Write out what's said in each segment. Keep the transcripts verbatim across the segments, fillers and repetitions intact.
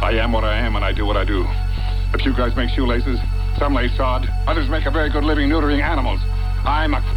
I am what I am, and I do what I do. A few guys make shoelaces, some lay sod, others make a very good living neutering animals. I'm a...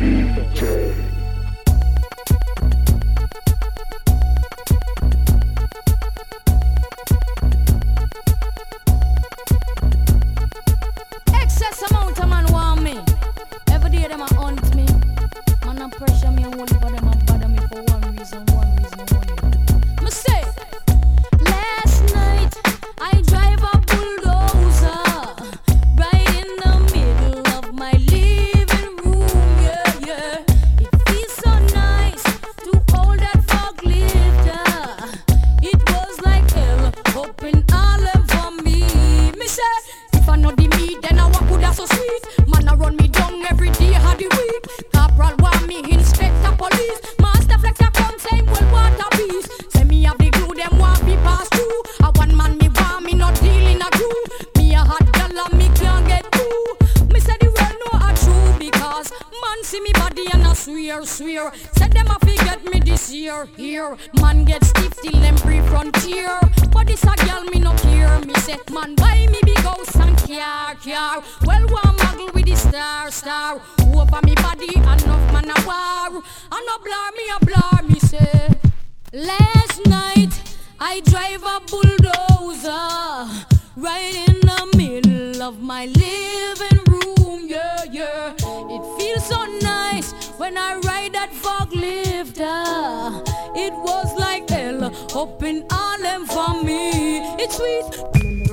Excess amount of man want me. Every day them a hunt me. Man a pressure me and only for them a bother me for one reason, one reason only. Me say, last night I drive a bulldozer right in the middle of my living room, yeah, yeah. It feels so nice to hold that forklift. It was like hell open all for me. Me say, if I know the meat, then I walk with that so sweet. Man, I run me down every day of the week. Corporal want me inspector police. Master flex a come say well water beast. Say me have the glue, them want me pass through. A one man me want me not deal in a crew. Me a hot girl and me can't get through. Me say the world know a true because man see me body and I swear, swear. Said them a forget me this year, here. Man get stiff till them pre-frontier. But this a girl me no care. Me say man buy me big house and car, car. Well one muggle with the star, star. Over me body enough man a war. And no blur me a blur me say. Last night I drive a bulldozer right in the middle of my living room, yeah, yeah. It feels so nice when I ride that forklift. uh, It was like hell up in Harlem for me. It's sweet.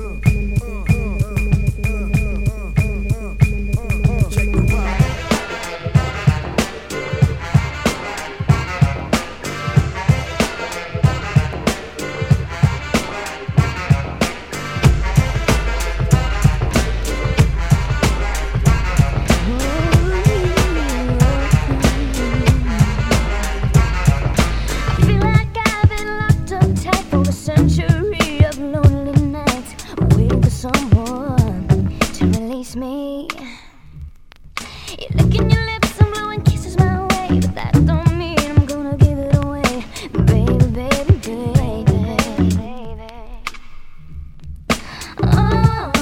Century of lonely nights, waiting for someone to release me. You're licking your lips and blowing kisses my way, but that don't mean I'm gonna give it away, baby, baby, baby, baby. Oh,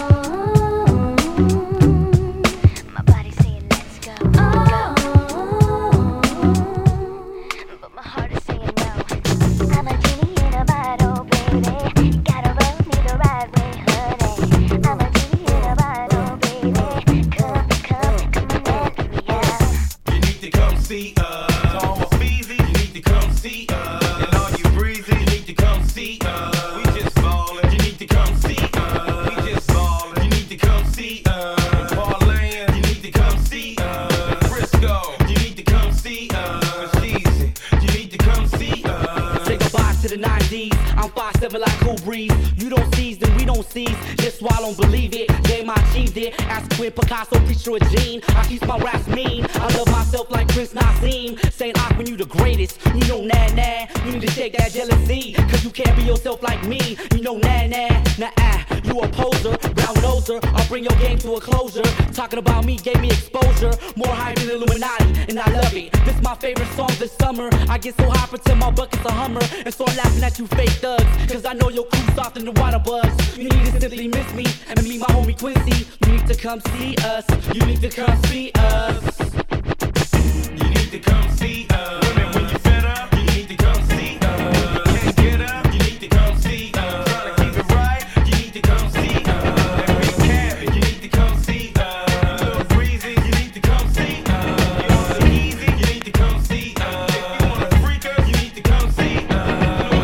my body's saying let's go, oh, but my heart is saying no. I'm a genie in a bottle. Gotta rub me the right way, honey. I'm a genie in a bottle, baby. Come, come, come and let me out. You need to come see us. To all my feezy, you need to come see us. And all you breezy, you need to come see us. We just ballin', you need to come see us. We just ballin', you need to come see us. Ballin', you need to come see us. Frisco, you need to come see us. Easy, you need to come see us. Say goodbye to the nineties. I'm five seven like Cool Breeze. You don't seize, then we don't seize. Just why I don't believe it. Game I achieved it. Ask Quinn Picasso, picture a gene. I keep my raps mean. I love myself like Prince Nassim. Saint Aquin, you the greatest. You know nah nah. You need to shake that jealousy. Cause you can't be yourself like me. You know nah nah. Nah ah. You a poser, brown noser. I'll bring your game to a closure. Talking about me gave me exposure. More hype than Illuminati. And I love it. This my favorite song this summer. I get so high, pretend my bucket's a Hummer. And so I'm laughing at you fake thugs. Cause I know your crew's soft in the water buzz. You need to simply miss me and meet my homie Quincy. You need to come see us. You need to come see us. You need to come see us. Women, when you're fed up, you need to come see us. Can't get up, you need to come see us. Trying to keep it right, you need to come see us. That big cabin, you need to come see us. Little breezy, you need to come see us. You want it easy, you need to come see us. If you want a freaker, you need to come see us.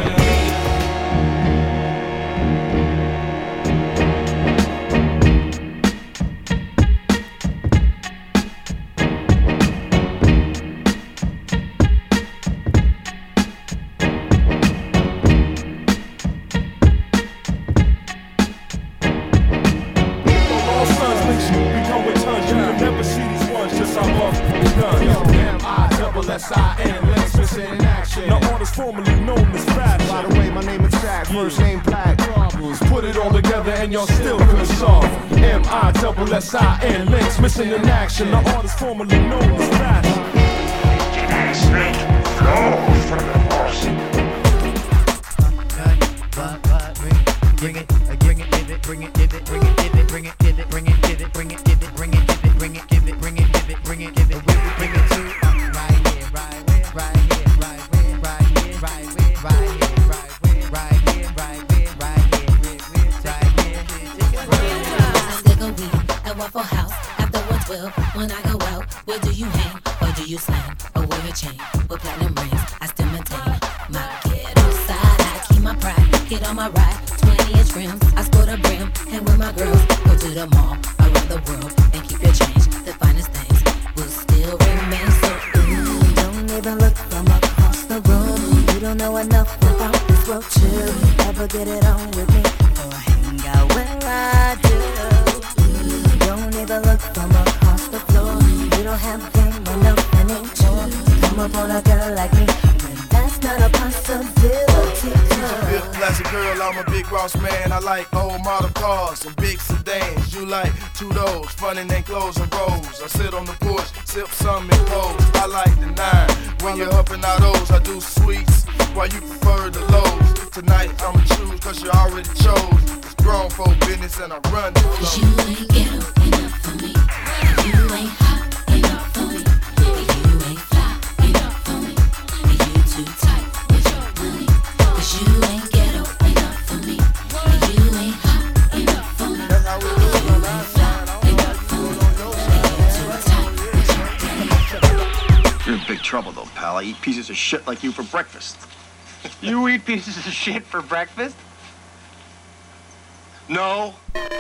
S I N, Links missing in action. Now artist formerly known as Fashion. By the way, my name is Jack, first name Black. Problems, put it all together and y'all still couldn't solve. M I double S I N, Links missing in action. Now artist formerly known as Fashion. Snake, flow from the boss. bring it, bring it, give it, bring it, give it, bring it, give it, bring it, give it, bring it, give it, bring it, give it, bring it, give it, bring it, give it, bring it, give it, bring it, give it, bring it, bring it to right here, right where, right here, right where, right here, right where, right here, right where, right here, right where, right here, right here. Stick a weed at Waffle House. Afterwards, will when I go out, where do you hang or do you slang or wear a chain with platinum rings? I still maintain my ghetto side. I keep my pride, get on my ride. twenty inch rims, I sport a brim, hang with my girls, go to the mall around the world and keep your change. The finest things will still remain. So ooh, don't even look from across the room. You don't know enough about this world to ever get it on with me or hang out where I do. Ooh, don't even look from across the floor. You don't have game enough and ain't sure. Come up on a girl like me, when that's not a possibility. Big classic girl, I'm a big Ross man. I like old model cars and big sedans. You like two-doors, fun in clothes and rolls. I sit on the porch, sip some and pose. I like the nine. When you're up and out O's, I do sweets while you prefer the lows. Tonight I'ma choose cause you already chose. It's grown folk business and I run the flow. Cause you ain't ghetto enough for me. You ain't hot enough for me. You ain't fly enough for me. You too tight with your money. Cause you ain't ghetto enough for me. You ain't hot enough for me. That's how we do it. You ain't fly enough for me. You too tight with your money. You're in big trouble though, pal. I eat pieces of shit like you for breakfast. You eat pieces of shit for breakfast? No.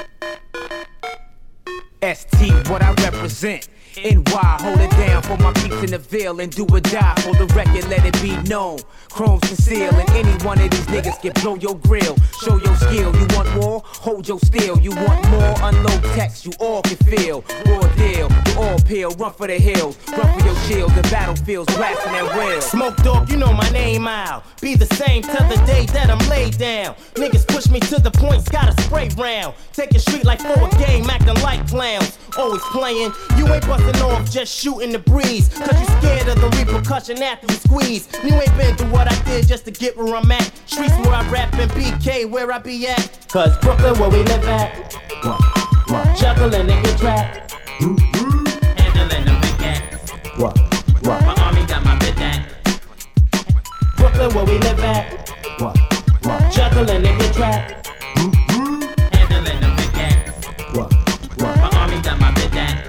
S T, what I represent. N Y, hold it down for my peeps in the Ville and do or die for the record, let it be known. Chrome's conceal and any one of these niggas can blow your grill. Show your skill, you want more? Hold your steel. You want more? Unload text, you all can feel. Raw deal, you all peel, run for the hills. Run for your shield, the battlefield's blasting that rail. Smoke dog, you know my name out. Be the same till the day that I'm laid down. Niggas push me to the points, got a spray round. Taking street like for a game, acting like clowns. Always playing, you ain't busting off, just shooting the breeze. Cause you scared of the repercussion after you squeeze. You ain't been through what I did just to get where I'm at. Streets where I rap and B K where I be at. Cause Brooklyn where we live at. Juggling in your trap. Handling the big cat. My army got my bit at. Brooklyn where we live at. Juggling in your trap. Handling the big cat. My army got my bit at.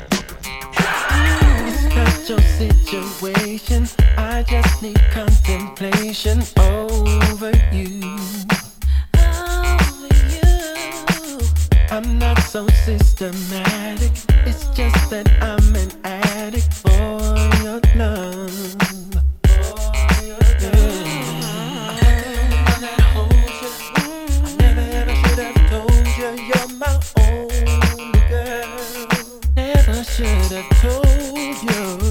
Your situation, I just need contemplation over you. Over you. I'm not so systematic. It's just that I'm an addict for your love. For your love. I'm the one that holds you. I never ever should have told you you're my only girl. Never should have told you.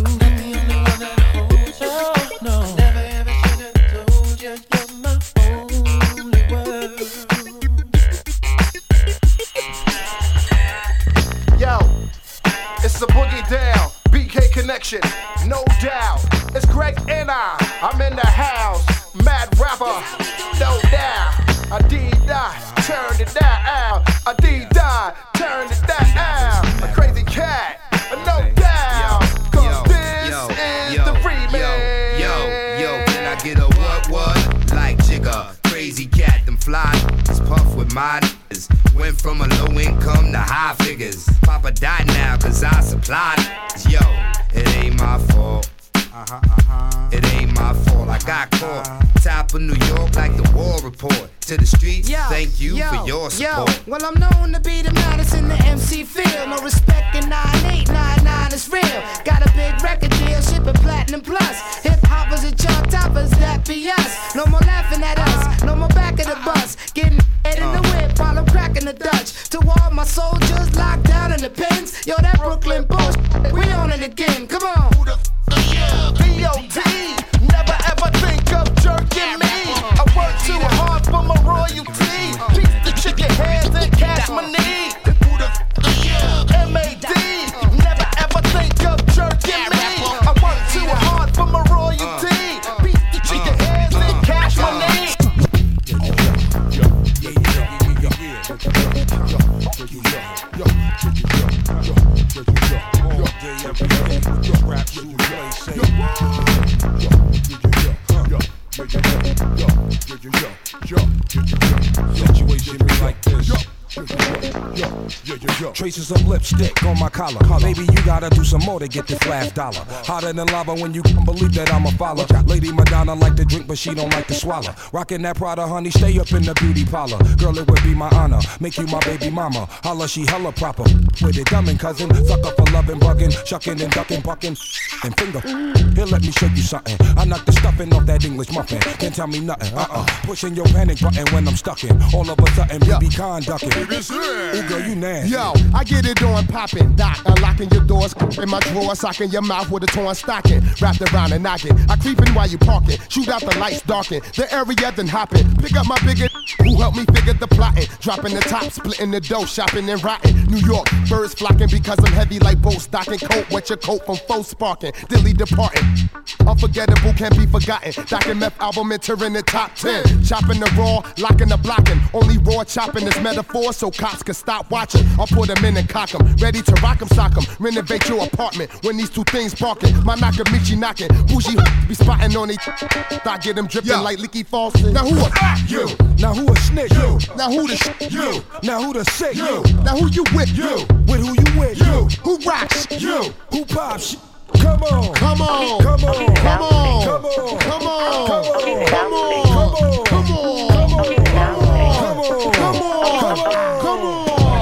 It's a boogie down, B K connection, no doubt. It's Greg and I, I'm in the house. Mad rapper, no doubt. I D-die, turn it down. I D-die, turn it down. A crazy cat, no doubt. Cause this yo, is yo, the remix. Yo, yo, yo, can I get a what, what? Like Jigga, crazy cat, them fly niggas puff with my niggas. Went from a low income to high figures. Papa died now cause I supplied niggas. Yo, it ain't my fault. Uh-huh, uh-huh. It ain't my fault. I got caught top of New York like the war report. To the streets, yo, thank you yo, for your support. Yo, well, I'm known to be the maddest in the M C field. No respect in nine eight nine nine is real. Got a big record deal, shipping platinum plus. Hip hoppers and chart toppers, that be us. No more laughing at us, no more back of the bus. Getting head in the whip while I'm cracking the Dutch. To all my soldiers locked down in the pens. Yo, that Brooklyn bullshit, we on it again. Come on. Who the f*** B O T, never ever think of jerking me. I work too hard for my royalty. Piece the chicken heads and cash money. M A D, never ever think of jerking me. I work too hard for my royalty. Piece the chicken heads and cash money. Situation be like this. Traces of lipstick on my collar. Maybe you gotta do some more to get this last dollar. Hotter than lava when you can believe that I'm a follower. Lady Madonna like to drink, but she don't like to swallow. Rockin' that Prada, honey, stay up in the beauty parlor. Girl, it would be my honor, make you my baby mama. Holla, she hella proper. With it, dummin' cousin, sucker for loving, bugging, shucking and ducking, bucking, and finger. Here, let me show you something. I knock the stuffing off that English muffin. Can't tell me nothing. Uh-uh. Pushing your panic button when I'm stuckin'. All of a sudden, we be conducting. Ooh, girl, you nasty. Yo, I get it on poppin', doc, unlocking your doors in my drawer, socking your mouth with a torn stocking, wrapped around and knocking. I creepin' while you parkin', shoot out the lights, darken the area, then hoppin'. Pick up my bigger who helped me figure the plotting, dropping the top, splitting the dough, shopping and rotting. New York, birds flocking because I'm heavy like boat stocking. Coat, wet your coat from foe sparking, dilly departing. Unforgettable can't be forgotten. Doc and Meth album entering the top ten. Chopping the raw, locking the blocking. Only raw chopping is metaphor, so cops can stop watching. I'll put them in and cock them, ready to rock them, sock them. Renovate your apartment when these two things parking. My Nakamichi knocking, bougie be spotting on it. Thought get them dripping like leaky faucet. Now who a you? Now who a snitch? You. Now who the sh- you? Now who the sick? You. Now who you with? You. With who you with? You. Who rocks? You. Who pops? Come on. Come on. Come on. Come on. Come on. Come on. Come on. Come on. Come on. Come on. Come on. Come on. Come on.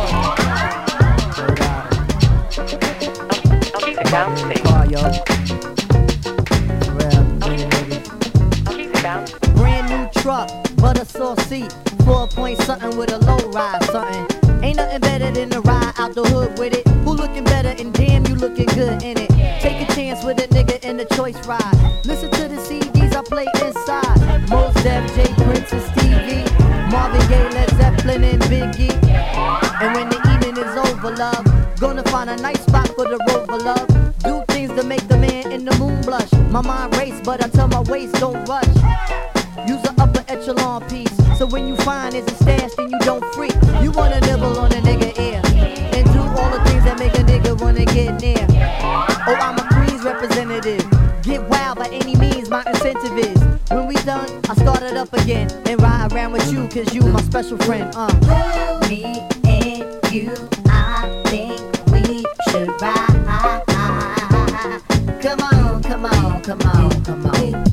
Brand new truck, butter sauce seat, four point something with a low ride something. Ain't nothing better than to ride out the hood with it. Who looking better and damn you looking good in it. Take a chance with a nigga in the choice ride. Listen to the C Ds I play inside. Mos Def, J Prince and Stevie, Marvin Gaye, Led Zeppelin and Biggie. And when the evening is over, love, gonna find a nice spot for the rover, love. Do things to make the man in the moon blush. My mind race, but I tell my waist don't rush. Use an upper echelon piece, so when you find it's a stash, then you don't freak. You wanna nibble on a nigga ear, and do all the things that make a nigga wanna get near. Oh, I'm a Queens representative. Get wild by any means, my incentive is. When we done, I start it up again, and ride around with you, cause you my special friend, uh. Me and you, I think we should ride. Come on, come on, come on, come on.